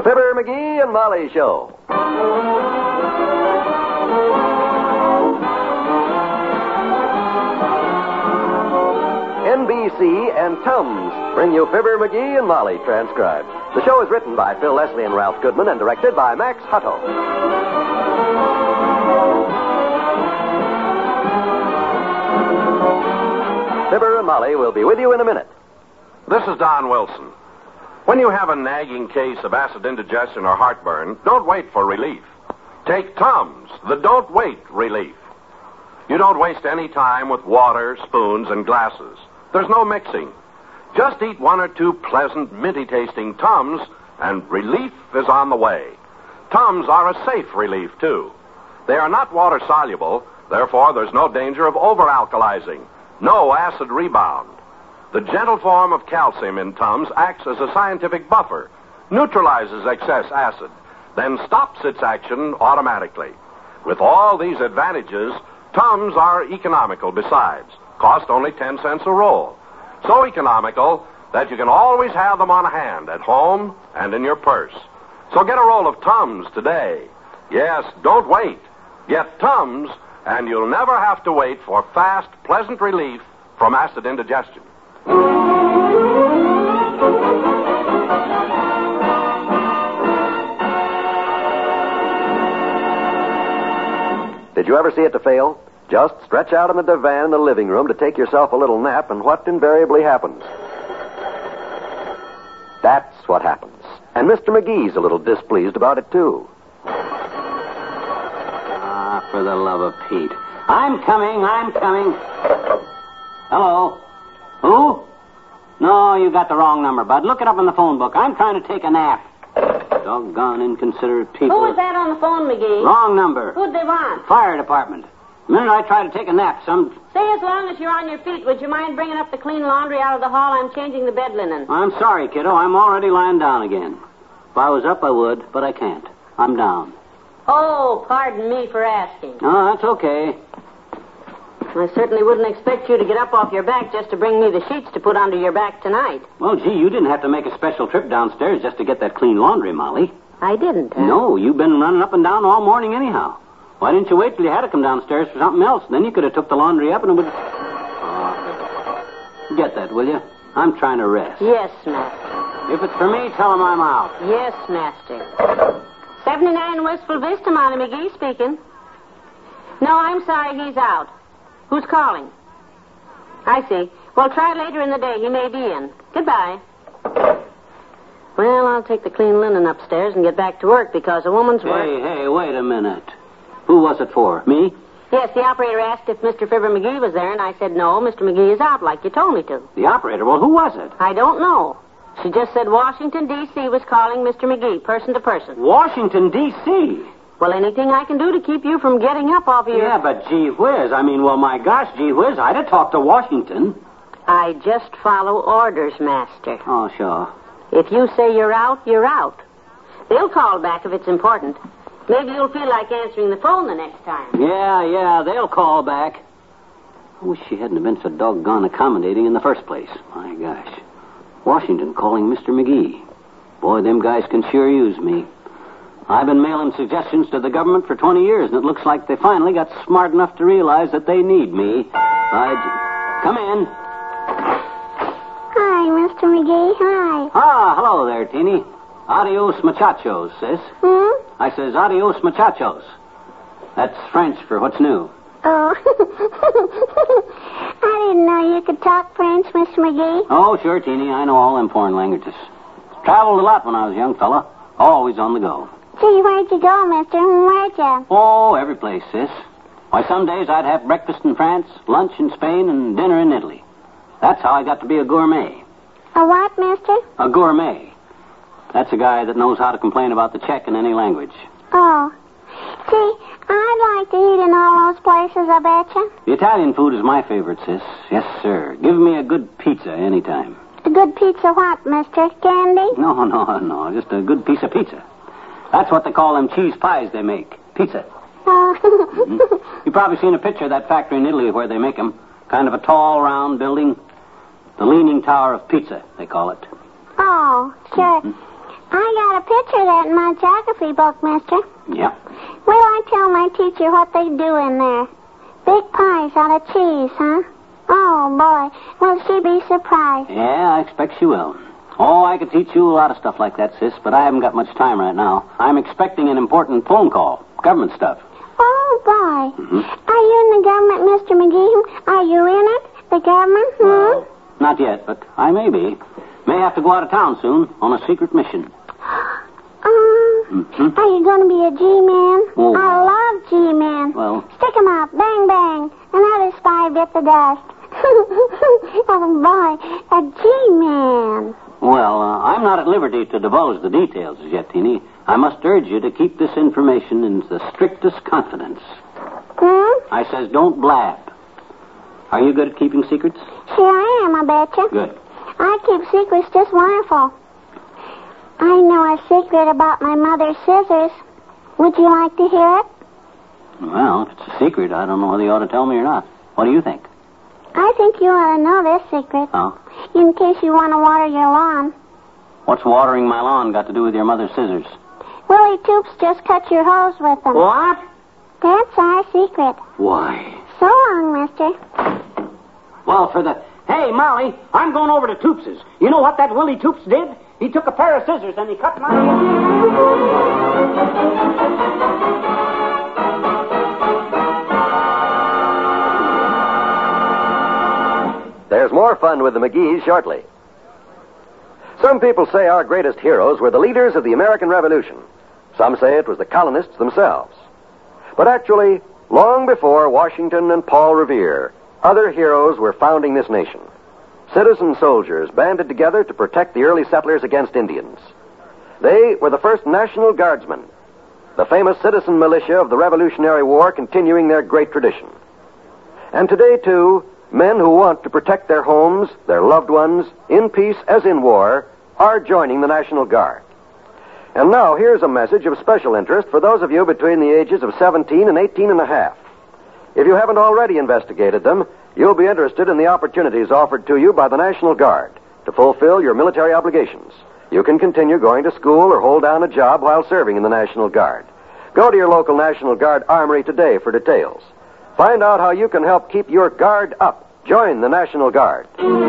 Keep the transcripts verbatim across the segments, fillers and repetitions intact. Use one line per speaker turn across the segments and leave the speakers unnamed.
Fibber, McGee, and Molly Show. N B C and Tums bring you Fibber, McGee, and Molly transcribed. The show is written by Phil Leslie and Ralph Goodman and directed by Max Hutto. Fibber and Molly will be with you in a minute.
This is Don Wilson. When you have a nagging case of acid indigestion or heartburn, don't wait for relief. Take Tums, the don't wait relief. You don't waste any time with water, spoons, and glasses. There's no mixing. Just eat one or two pleasant, minty-tasting Tums, and relief is on the way. Tums are a safe relief, too. They are not water-soluble, therefore there's no danger of over-alkalizing. No acid rebound. The gentle form of calcium in Tums acts as a scientific buffer, neutralizes excess acid, then stops its action automatically. With all these advantages, Tums are economical besides. Cost only ten cents a roll. So economical that you can always have them on hand at home and in your purse. So get a roll of Tums today. Yes, don't wait. Get Tums, and you'll never have to wait for fast, pleasant relief from acid indigestion.
Did you ever see it to fail? Just stretch out on the divan in the living room to take yourself a little nap, and what invariably happens? That's what happens. And Mister McGee's a little displeased about it, too.
Ah, for the love of Pete. I'm coming, I'm coming. Hello? Who? No, you got the wrong number, bud. Look it up in the phone book. I'm trying to take a nap. Doggone inconsiderate people.
Who was that on the phone, McGee?
Wrong number.
Who'd they want?
Fire department. The minute I try to take a nap, some...
Say, as long as you're on your feet, would you mind bringing up the clean laundry out of the hall? I'm changing the bed linen.
I'm sorry, kiddo. I'm already lying down again. If I was up, I would, but I can't. I'm down.
Oh, pardon me for asking.
Oh, that's okay.
I certainly wouldn't expect you to get up off your back just to bring me the sheets to put under your back tonight.
Well, gee, you didn't have to make a special trip downstairs just to get that clean laundry, Molly.
I didn't, huh?
No, you've been running up and down all morning anyhow. Why didn't you wait till you had to come downstairs for something else? Then you could have took the laundry up and it would... Oh. Get that, will you? I'm trying to rest.
Yes, master.
If it's for me, tell him I'm out.
Yes, master. seventy-nine Wistful Vista, Molly McGee speaking. No, I'm sorry, he's out. Who's calling? I see. Well, try later in the day. He may be in. Goodbye. Well, I'll take the clean linen upstairs and get back to work because a woman's
Hey,
work...
hey, wait a minute. Who was it for? Me?
Yes, the operator asked if Mister Fibber McGee was there, and I said no, Mister McGee is out like you told me to.
The operator? Well, who was it?
I don't know. She just said Washington, D C was calling Mister McGee, person to person.
Washington, D C?
Well, anything I can do to keep you from getting up off of your...
Yeah, but gee whiz. I mean, well, my gosh, gee whiz, I'd have talked to Washington.
I just follow orders, master.
Oh, sure.
If you say you're out, you're out. They'll call back if it's important. Maybe you'll feel like answering the phone the next time.
Yeah, yeah, they'll call back. I wish she hadn't been so doggone accommodating in the first place. My gosh. Washington calling Mister McGee. Boy, them guys can sure use me. I've been mailing suggestions to the government for twenty years, and it looks like they finally got smart enough to realize that they need me. I... Come in.
Hi, Mister McGee. Hi.
Ah, hello there, Teeny. Adios, muchachos, sis.
Hmm?
I says, adios, muchachos. That's French for what's new.
Oh. I didn't know you could talk French, Mister McGee.
Oh, sure, Teeny. I know all them foreign languages. Traveled a lot when I was a young fella. Always on the go.
Gee, where'd you go, mister? Where'd you?
Oh, every place, sis. Why, some days I'd have breakfast in France, lunch in Spain, and dinner in Italy. That's how I got to be a gourmet.
A what, mister?
A gourmet. That's a guy that knows how to complain about the check in any language.
Oh. Gee, I'd like to eat in all those places, I betcha.
The Italian food is my favorite, sis. Yes, sir. Give me a good pizza anytime.
A good pizza what, mister? Candy?
No, no, no. Just a good piece of pizza. That's what they call them cheese pies they make. Pizza.
Oh.
Mm-hmm. You've probably seen a picture of that factory in Italy where they make them. Kind of a tall, round building. The Leaning Tower of Pizza, they call it.
Oh, sure.
Mm-hmm.
I got a picture of that in my geography book, mister.
Yeah.
Will I tell my teacher what they do in there? Big pies out of cheese, huh? Oh, boy. Will she be surprised?
Yeah, I expect she will. Oh, I could teach you a lot of stuff like that, sis, but I haven't got much time right now. I'm expecting an important phone call. Government stuff.
Oh, boy.
Mm-hmm.
Are you in the government, Mister McGee? Are you in it? The government? Hmm?
Well, not yet, but I may be. May have to go out of town soon on a secret mission.
Um,
Mm-hmm.
Are you going to be a G-man?
Oh.
I love G-men.
Well.
Stick 'em up. Bang, bang. Another spy bit the dust. Oh, boy. A G-man.
Well, uh, I'm not at liberty to divulge the details as yet, Teeny. I must urge you to keep this information in the strictest confidence.
Hmm?
I says don't blab. Are you good at keeping secrets?
Sure I am, I betcha.
Good.
I keep secrets just wonderful. I know a secret about my mother's scissors. Would you like to hear it?
Well, if it's a secret, I don't know whether you ought to tell me or not. What do you think?
I think you ought to know this secret.
Oh?
In case you want to water your lawn.
What's watering my lawn got to do with your mother's scissors?
Willie Toops just cut your hose with them.
What?
That's our secret.
Why?
So long, mister.
Well, for the... Hey, Molly, I'm going over to Toops's. You know what that Willie Toops did? He took a pair of scissors and he cut my...
There's more fun with the McGees shortly. Some people say our greatest heroes were the leaders of the American Revolution. Some say it was the colonists themselves. But actually, long before Washington and Paul Revere, other heroes were founding this nation. Citizen soldiers banded together to protect the early settlers against Indians. They were the first National Guardsmen, the famous citizen militia of the Revolutionary War, continuing their great tradition. And today, too, men who want to protect their homes, their loved ones, in peace as in war, are joining the National Guard. And now, here's a message of special interest for those of you between the ages of seventeen and eighteen and a half. If you haven't already investigated them, you'll be interested in the opportunities offered to you by the National Guard to fulfill your military obligations. You can continue going to school or hold down a job while serving in the National Guard. Go to your local National Guard armory today for details. Find out how you can help keep your guard up. Join the National Guard.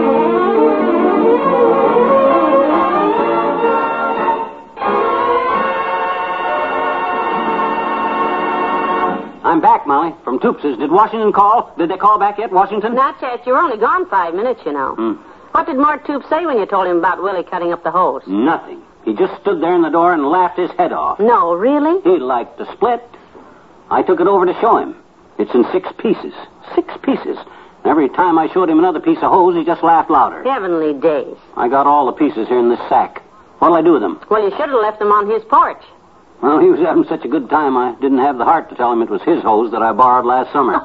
I'm back, Molly, from Toops's. Did Washington call? Did they call back yet, Washington?
Not yet. You were only gone five minutes, you know.
Hmm.
What did Mort Toops say when you told him about Willie cutting up the hose?
Nothing. He just stood there in the door and laughed his head off.
No, really?
He'd like to split. I took it over to show him. It's in six pieces. Six pieces. Every time I showed him another piece of hose, he just laughed louder.
Heavenly days.
I got all the pieces here in this sack. What'll I do with them?
Well, you should have left them on his porch.
Well, he was having such a good time, I didn't have the heart to tell him it was his hose that I borrowed last summer.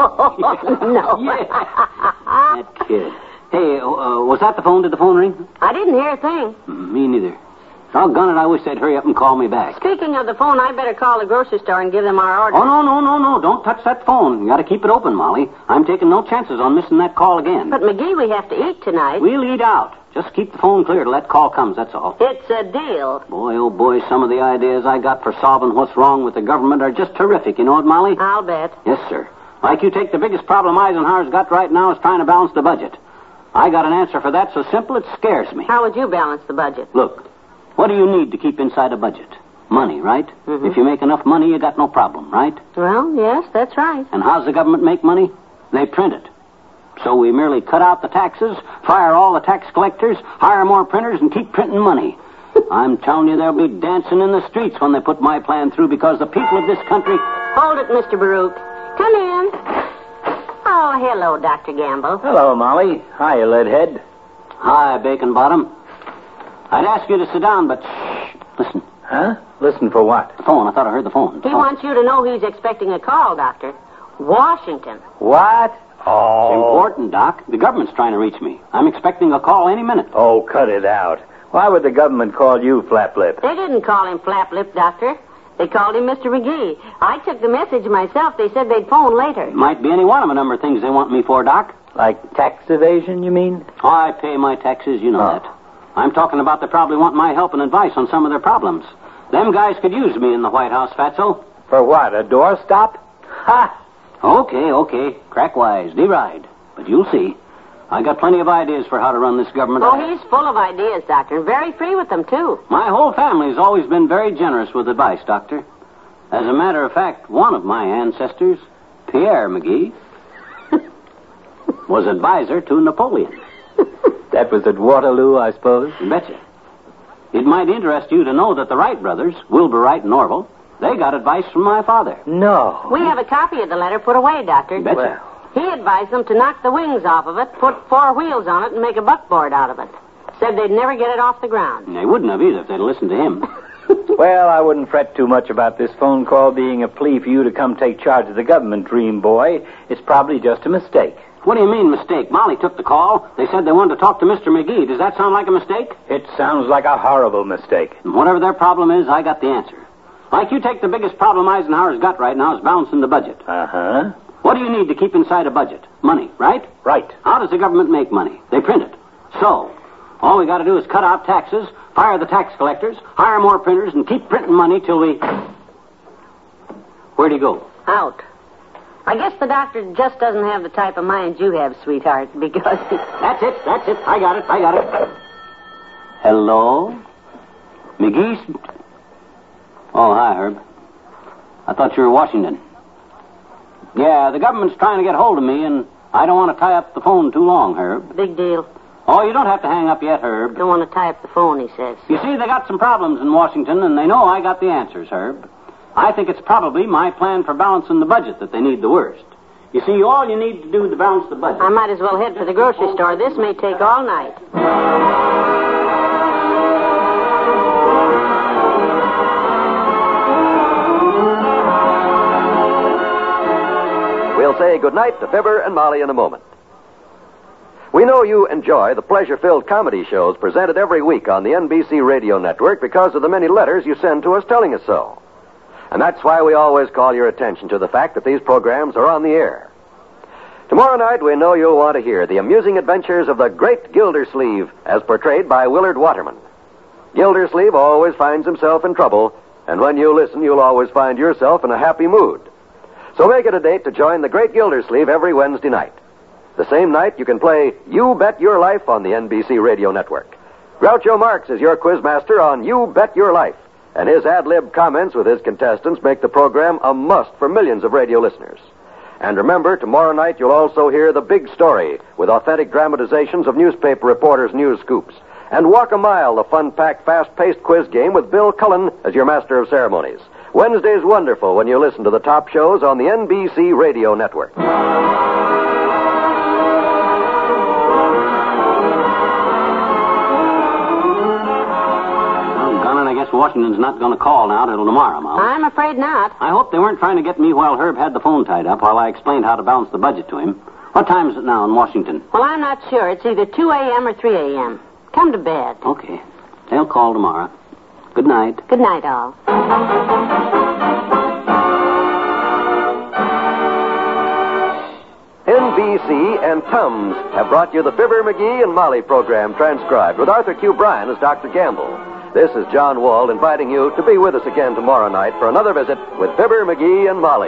No.
Yeah. That kid. Hey, uh, was that the phone? Did the phone ring?
I didn't hear a thing.
Me neither. Doggone it, I wish they'd hurry up and call me back.
Speaking of the phone, I better call the grocery store and give them our order.
Oh, no, no, no, no. Don't touch that phone. You got to keep it open, Molly. I'm taking no chances on missing that call again.
But, McGee, we have to eat tonight.
We'll eat out. Just keep the phone clear till that call comes, that's all.
It's a deal.
Boy, oh, boy, some of the ideas I got for solving what's wrong with the government are just terrific. You know what, Molly?
I'll bet.
Yes, sir. Like you take the biggest problem Eisenhower's got right now is trying to balance the budget. I got an answer for that so simple it scares me.
How would you balance the budget?
Look, what do you need to keep inside a budget? Money, right?
Mm-hmm.
If you make enough money, you got no problem, right?
Well, yes, that's right.
And how's the government make money? They print it. So we merely cut out the taxes, fire all the tax collectors, hire more printers, and keep printing money. I'm telling you, they'll be dancing in the streets when they put my plan through because the people of this country...
Hold it, Mister Baruch. Come in. Oh, hello, Doctor Gamble.
Hello, Molly. Hiya, Leadhead.
Hi, Bacon Bottom. I'd ask you to sit down, but shh, listen.
Huh? Listen for what?
The phone. I thought I heard the phone.
He
phone.
wants you to know he's expecting a call, Doctor. Washington.
What? Oh.
Important, Doc. The government's trying to reach me. I'm expecting a call any minute.
Oh, cut it out. Why would the government call you Flaplip?
They didn't call him Flaplip, Doctor. They called him Mister McGee. I took the message myself. They said they'd phone later.
Might be any one of a number of things they want me for, Doc.
Like tax evasion, you mean?
I pay my taxes, you know
Oh.
that. I'm talking about they probably want my help and advice on some of their problems. Them guys could use me in the White House, Fatso.
For what, a doorstop? Ha!
Okay, okay. Crack wise, deride. But you'll see. I got plenty of ideas for how to run this government.
Oh, he's full of ideas, Doctor, and very free with them, too.
My whole family's always been very generous with advice, Doctor. As a matter of fact, one of my ancestors, Pierre McGee, was advisor to Napoleon.
That was at Waterloo, I suppose?
You betcha. It might interest you to know that the Wright brothers, Wilbur Wright and Orville, they got advice from my father.
No.
We have a copy of the letter put away, Doctor.
You betcha.
Well.
He advised them to knock the wings off of it, put four wheels on it, and make a buckboard out of it. Said they'd never get it off the ground.
And they wouldn't have either if they'd listened to him.
Well, I wouldn't fret too much about this phone call being a plea for you to come take charge of the government, Dream Boy. It's probably just a mistake.
What do you mean, mistake? Molly took the call. They said they wanted to talk to Mister McGee. Does that sound like a mistake?
It sounds like a horrible mistake.
And whatever their problem is, I got the answer. Like you take the biggest problem Eisenhower's got right now is balancing the budget.
Uh-huh.
What do you need to keep inside a budget? Money, right?
Right.
How does the government make money? They print it. So, all we got to do is cut out taxes, fire the tax collectors, hire more printers, and keep printing money till we... Where'd he go?
Out. I guess the doctor just doesn't have the type of mind you have, sweetheart, because...
That's it, that's it. I got it, I got it. Hello? McGee's... Oh, hi, Herb. I thought you were Washington. Yeah, the government's trying to get hold of me, and I don't want to tie up the phone too long, Herb.
Big deal.
Oh, you don't have to hang up yet, Herb.
Don't want to tie up the phone, he says.
You see, they got some problems in Washington, and they know I got the answers, Herb. I think it's probably my plan for balancing the budget that they need the worst. You see, all you need to do to balance the budget...
I might as well head for the grocery store. This may take all night.
We'll say goodnight to Fibber and Molly in a moment. We know you enjoy the pleasure-filled comedy shows presented every week on the N B C Radio Network because of the many letters you send to us telling us so. And that's why we always call your attention to the fact that these programs are on the air. Tomorrow night, we know you'll want to hear the amusing adventures of the great Gildersleeve as portrayed by Willard Waterman. Gildersleeve always finds himself in trouble, and when you listen, you'll always find yourself in a happy mood. So make it a date to join the great Gildersleeve every Wednesday night. The same night, you can play You Bet Your Life on the N B C Radio Network. Groucho Marx is your quizmaster on You Bet Your Life, and his ad-lib comments with his contestants make the program a must for millions of radio listeners. And remember, tomorrow night you'll also hear The Big Story with authentic dramatizations of newspaper reporters' news scoops. And Walk a Mile, the fun-packed, fast-paced quiz game with Bill Cullen as your master of ceremonies. Wednesday's wonderful when you listen to the top shows on the N B C Radio Network.
Washington's not going to call now till tomorrow, Mom.
I'm afraid not.
I hope they weren't trying to get me while Herb had the phone tied up while I explained how to balance the budget to him. What time is it now in Washington?
Well, I'm not sure. It's either two a.m. or three a.m. Come to bed.
Okay. They'll call tomorrow. Good night.
Good night, all.
N B C and Tums have brought you the Fibber, McGee, and Molly program transcribed with Arthur Q. Bryan as Doctor Gamble. This is John Wald inviting you to be with us again tomorrow night for another visit with Fibber, McGee, and Molly.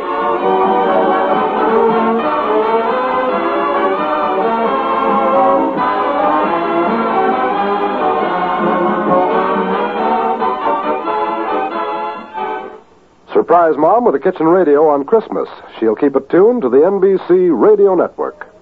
Surprise Mom with a kitchen radio on Christmas. She'll keep it tuned to the N B C Radio Network.